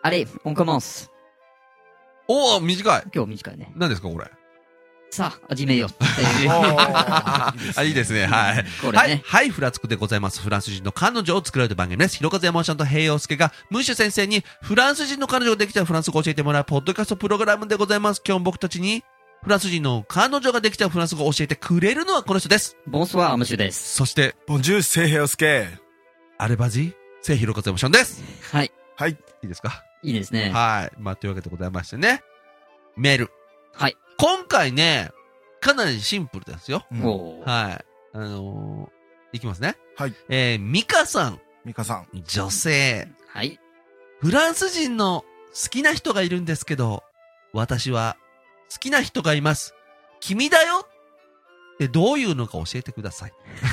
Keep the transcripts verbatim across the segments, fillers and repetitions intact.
Allez, on commence. おー、短い。 今日短いね。 何ですか、これ。 さあ、始めよう。 あ、いいですね。はい。 これね。 はい。はい、フラつくでございます。フランス人の彼女を作られる番組です。ひろかずやもんちゃんと平洋介が、ムッシュ先生にフランス人の彼女ができたらフランス語を教えてもらうポッドキャストプログラムでございます。今日も僕たちに、フランス人の彼女ができたらフランス語を教えてくれるのはこの人です。 Bonsoir, monsieur です。 そして、 ボンジュール、セイヘヨスケ。 アレバジー、セイひろかずやもんちゃんです。 はい。 はい。 いいですか？ いいですね。 はい。まあ、というわけでございましてね。メール。 はい。 今回ね、かなりシンプルですよ。 うん、 おー。 はい。あのー、いきますね。 はい。 えー、ミカさん。 ミカさん。 女性。 はい。 フランス人の好きな人がいるんですけど、私は好きな人がいます。君だよってどういうのか教えてください。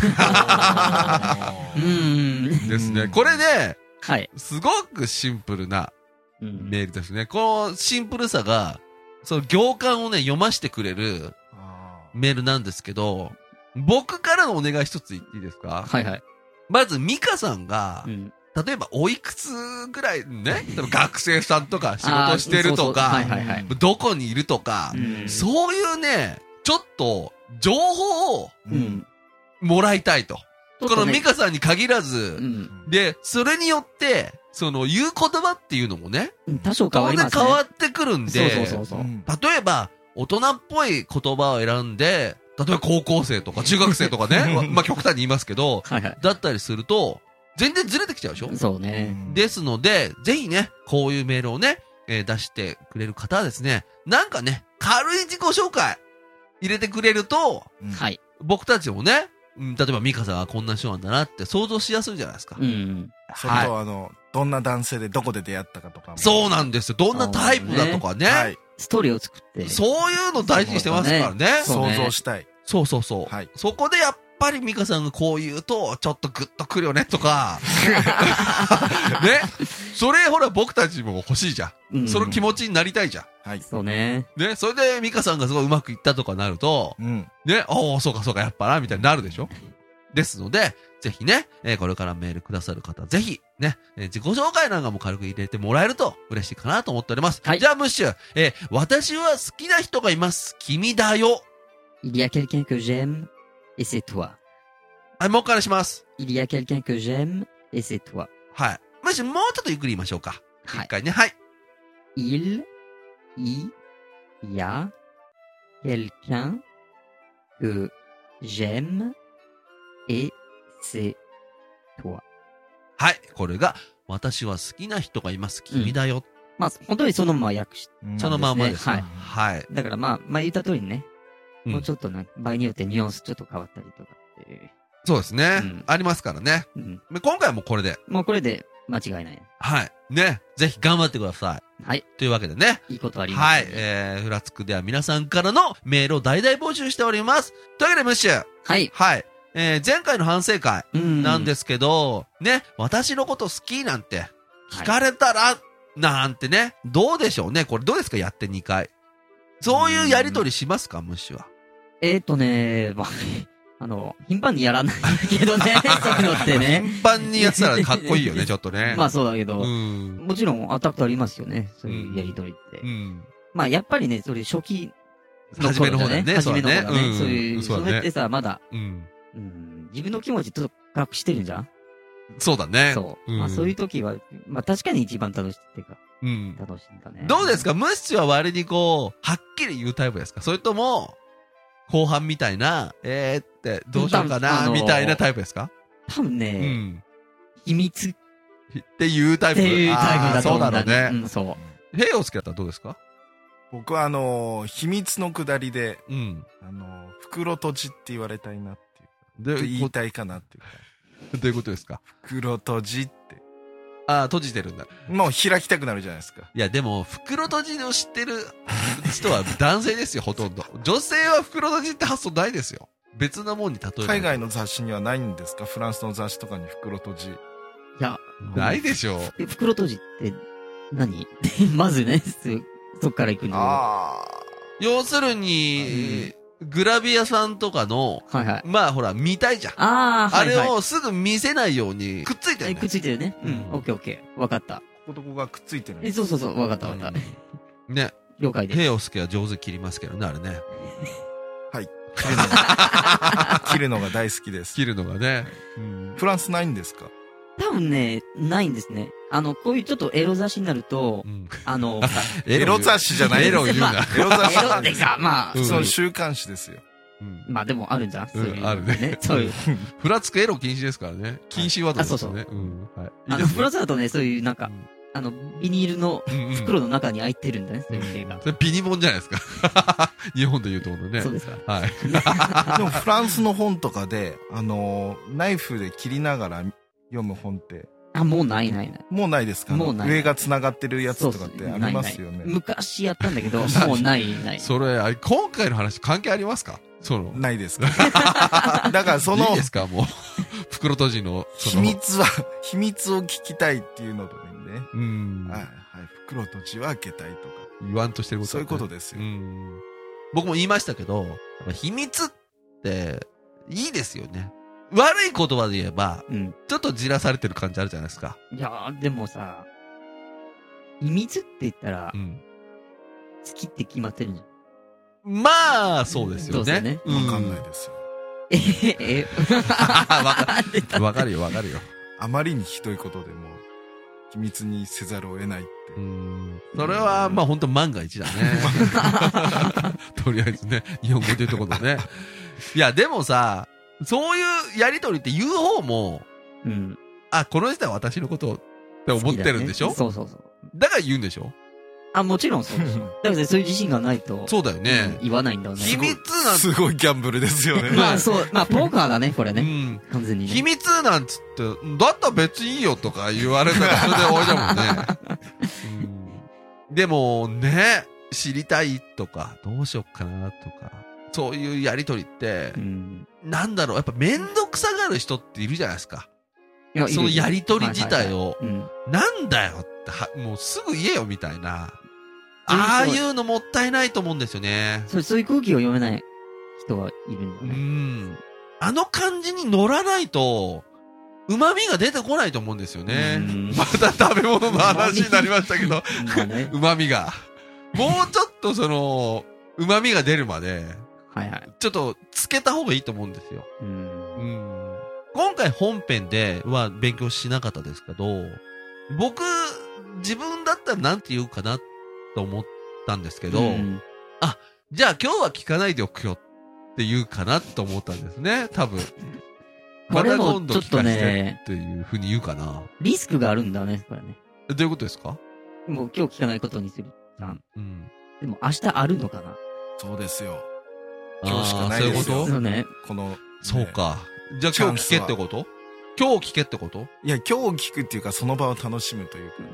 うーん。 ですね。これね、 はい。 すごくシンプルなうんメールですね。このシンプルさが、その行間をね、読ませてくれるメールなんですけど、僕からのお願い一つ言っていいですか？ はいはい。 まず、ミカさんが、 うん、 例えば、おいくつぐらいね、例えば学生さんとか仕事してるとか、 はいはいはい、 どこにいるとか、 うん、 そういうね、ちょっと、情報を、 うん、 もらいたいと。 ね、 このミカさんに限らず、 うん、 で、それによって、その、言う言葉っていうのもね、 多少変わりますね。 当然変わってくるんで、 そうそうそうそう。 例えば、大人っぽい言葉を選んで、例えば高校生とか中学生とかね、まあ極端に言いますけど、 はいはい、 だったりすると、全然ずれてきちゃうでしょ？ そうね。 ですので、ぜひね、こういうメールをね、えー、出してくれる方はですね、なんかね、軽い自己紹介入れてくれると、 はい。 僕たちもね、うん、例えばミカさんはこんな人なんだなって想像しやすいじゃないですか。 うん。 それと、はい、あの、どんな男性でどこで出会ったかとかも。 そうなんですよ。どんなタイプだとかね。はい。 ストーリーを作って。 そういうの大事にしてますからね。 想像したい。 そうそうそう。はい。そこでやっぱりミカさんがこう言うと、ちょっとグッとくるよねとか。ね。それほら僕たちも欲しいじゃん。うん、その気持ちになりたいじゃん。 はい。そうね。 ね。それでミカさんがすごいうまくいったとかなると、うん、ね。おー、そうかそうか、やっぱな、みたいになるでしょ。ですので、ぜひね、えー、これからメールくださる方、ぜひ、ね、えー、自己紹介なんかも軽く入れてもらえると嬉しいかなと思っております。はい。じゃあ、ムッシュ、えー、私は好きな人がいます。君だよ。 Il y a quelqu'un que j'aime, et c'est toi. はい、もう一回します。 Il y a quelqu'un que j'aime, et c'est toi. はい。ムッシュ、もうちょっとゆっくり言いましょうか。はい。一回ね、はい。 Il, y, y a, quelqu'un que j'aime, et c'est toi. はい。これが、私は好きな人がいます。君だよ。うん、 まあ、本当にそのまま訳し、 ね、そのままです、ね。はい。 はい。だからまあ、まあ言った通りね。うん、もうちょっとな、場合によってニュアンスちょっと変わったりとかっていう。 そうですね。うん、ありますからね。うん、今回はもうこれで。 もうこれで間違いない。 はい。ね。ぜひ頑張ってください。 はい。 というわけでね。 いいことあります、 ね。はい。えー、フラつくでは皆さんからのメールを大々募集しております。というわけで、ムッシュ。 はい。 はい。えー、前回の反省会なんですけど、ね、私のこと好きなんて聞かれたら、はい、なんてね、どうでしょうね。これどうですか？やってにかい。そういうやりとりしますか？ムッシュは。 えーとね、まあ、あの、頻繁にやらないけどね、そういうのってね。 頻繁にやってたらかっこいいよね、ちょっとね。 まあそうだけど、 うん、 もちろんアタックありますよね、そういうやりとりって。うん、まあやっぱりね、それ初期の頃だね。 初めの方だね。 うん、 そういう、それってさ、まだ、 うんうん、自分の気持ちちょっと隠してるんじゃん？ そうだね。 そう。うん、まあそういう時は、まあ確かに一番楽しいっていうか、うん、楽しいんだね。 どうですか？ムッシュは割にこう、はっきり言うタイプですか？それとも、後半みたいな、えーって、どうしようかな、みたいなタイプですか？ 多分ね、うん、秘密っていうタイプ。 っていうタイプだと思うんだ、 ね。そうだろうね。 うん、そう。 平洋介だったらどうですか？ 僕はあのー、秘密のくだりで、 うん。 あのー、袋閉じって言われたいなっていう。で、言いたいかなっていう。 どういうことですか？ 袋閉じって。 ああ、閉じてるんだ。 もう開きたくなるじゃないですか。 いや、でも、袋閉じを知ってる人は男性ですよ、ほとんど。女性は袋閉じって発想ないですよ。別なもんに例える。 海外の雑誌にはないんですか？フランスの雑誌とかに袋閉じ。いや、 ないでしょう。袋閉じって何まずね、そっから行くんだけど。ああ。 要するに、グラビアさんとかの、 はいはい。 まあほら、見たいじゃん。 ああ、はいはい。 あれをすぐ見せないように、くっついてる、ね。 くっついてるね。うん。オッケーオッケー。わかった。 ことここがくっついてるんえ、 です。 そうそうそう、わかったわかった。 ね。 了解です。 平洋介は上手に切りますけどね、あれね。 はい。切るのが、切るのが大好きです。 切るのがね。 うん、フランスないんですか？ 多分ね、ないんですね。あの、こういうちょっとエロ雑誌になると、うん、あの、 エロ雑誌じゃないエロ言うな。 エロ雑誌。 エロってか、まあ、 その週刊誌ですよ。 うん、まあでもあるじゃん。そういう、 うん、あるね。 そういう。 ふらつくエロ禁止ですからね。禁止ワードですよね。 あ、そうそう。 うん。はい。 あの、ふらつだとね、そういうなんか、うんあの、ビニールの袋の中に入ってるんだね、そういう系が。 それビニモンじゃないですか。日本で言うところね。 そうですか。 はい。 でもフランスの本とかで、あのー、ナイフで切りながら読む本って。 あ、もうないないない。 もうないですか？もうない。上が繋がってるやつとかってありますよね。 ないない昔やったんだけど、もうないない。 それ、今回の話関係ありますか？その。 ないですか？だからその。 いいですかもう。袋閉じの。 秘密は、秘密を聞きたいっていうのとね。 うん。 はい、はい。袋閉じは開けたいとか。 言わんとしてること、ね、 そういうことですよ。うん。僕も言いましたけど、秘密って、いいですよね。悪い言葉で言えば、うん、ちょっとじらされてる感じあるじゃないですか。 いやー、でもさ、秘密って言ったら、うん、好きって決まってるんじゃん。 まあ、そうですよね。 わ、ね、うん、かんないですよ。 ええ、 わかる。わかるよ、わかるよ。 あまりにひどいことでも、秘密にせざるを得ないって。 うん。それは、まあ本当万が一だね。とりあえずね、日本語で言うところね。いや、でもさ、そういうやりとりって言う方も、うん。あ、この人は私のことって思ってるんでしょ？ ね、そうそうそう。 だから言うんでしょ？ あ、もちろんそうでしょ。だからそういう自信がないと。 そうだよね。 うん、言わないんだよね。 秘密なんすごいギャンブルですよね。 まあそう、まあポーカーだね、これね。うん。完全に、ね。 秘密なんつって、だったら別にいいよとか言われたらそれで終わりだもんね。うん、でもね、知りたいとか、どうしよっかなとか、そういうやりとりって、うん、なんだろう、やっぱめんどくさがる人っているじゃないですか。いやそのやりとり自体を、なんだよっては、もうすぐ言えよみたいな。ああいうのもったいないと思うんですよね。 そう、そういう空気を読めない人がいるんだね。 うん。あの感じに乗らないと、旨味が出てこないと思うんですよね。また食べ物の話になりましたけど、旨味が。もうちょっとその、旨味が出るまで、はいはい。ちょっと、つけた方がいいと思うんですよ。うん。うん。今回本編では勉強しなかったですけど、僕、自分だったらなんて言うかなと思ったんですけど、うん、あ、じゃあ今日は聞かないでおくよって言うかなと思ったんですね、多分。また今度聞かせてっていう風に言うかな。 リスクがあるんだね、これね。 どういうことですか？ もう今日聞かないことにするさ、うんうん。でも明日あるのかな？ そうですよ。今日しかないですよ。 そういうこと？ そうね。 この、ね、 そうか。じゃあ今日聞けってこと？今日聞けってこと？ いや、今日聞くっていうかその場を楽しむというか。うん、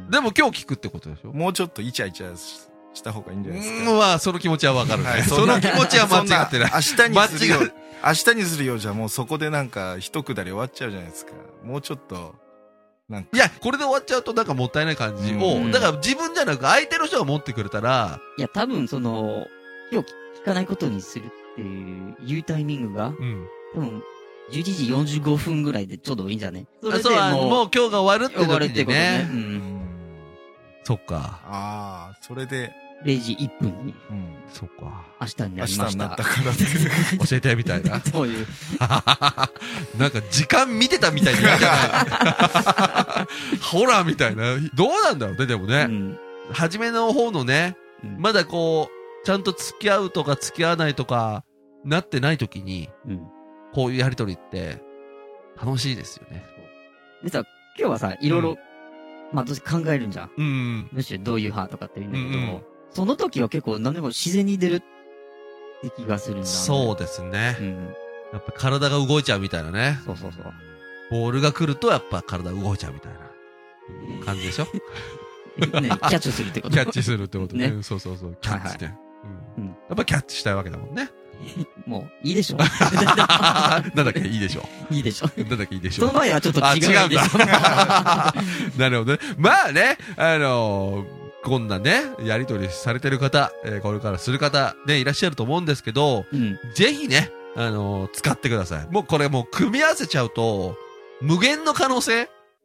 でも今日聞くってことでしょ？ もうちょっとイチャイチャしした方がいいんじゃないですか。 うん、まあ、その気持ちはわかるね。はい、その気持ちは間違ってない。 明日にするよ。明日にするようじゃもうそこでなんか一くだり終わっちゃうじゃないですか。もうちょっと、なんか。 いや、これで終わっちゃうとなんかもったいない感じを、うん、だから自分じゃなく相手の人が持ってくれたら。 いや、多分その、今日聞かないことにするっていう言うタイミングが、うん、多分、じゅういちじよんじゅうごふんぐらいでちょうどいいんじゃね？ それでもう、もう今日が終わるって時にね。終わるってことね。うん。そっか。 ああ、それで。 れいじいっぷんに。 うん。そっか。 明日になりました。 明日になったからって。 教えてみたいな。 そういう。 なんか時間見てたみたいに言うじゃない。ホラーみたいな。どうなんだろうね、でもね。うん、初めの方のね、うん、まだこう、ちゃんと付き合うとか付き合わないとか、なってない時に、うん、こういうやりとりって、楽しいですよね。 でさ、今日はさ、いろいろ、うん、まあ、どうせ考えるんじゃん。 うん。 むしろどういう派とかって言うんだけども、うん、その時は結構何でも自然に出るって気がするんだ、ね。 そうですね。うん。やっぱ体が動いちゃうみたいなね。 そうそうそう。 ボールが来るとやっぱ体動いちゃうみたいな感じでしょね、 キャッチするってことキャッチするってことね。ねそうそうそう。キャッチね、はいはいうん。やっぱキャッチしたいわけだもんね。 もう、いいでしょ。 なんだっけ、いいでしょ。 いいでしょ。 なんだっけ、いいでしょ。 その前はちょっと違う。 違うんだ。なるほどね。まあね、あのー、こんなね、やりとりされてる方、えー、これからする方、ね、いらっしゃると思うんですけど、うん、ぜひね、あのー、使ってください。もうこれもう組み合わせちゃうと、無限の可能性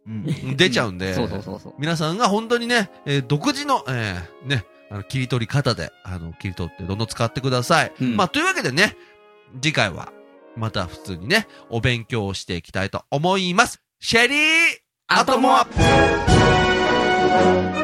出ちゃうんで、 そうそうそうそう。 皆さんが本当にね、えー、独自の、えー、ね、あの、切り取り方で、あの、切り取ってどんどん使ってください。うん、まあ、というわけでね、次回は、また普通にね、お勉強をしていきたいと思います。シェリーアトモア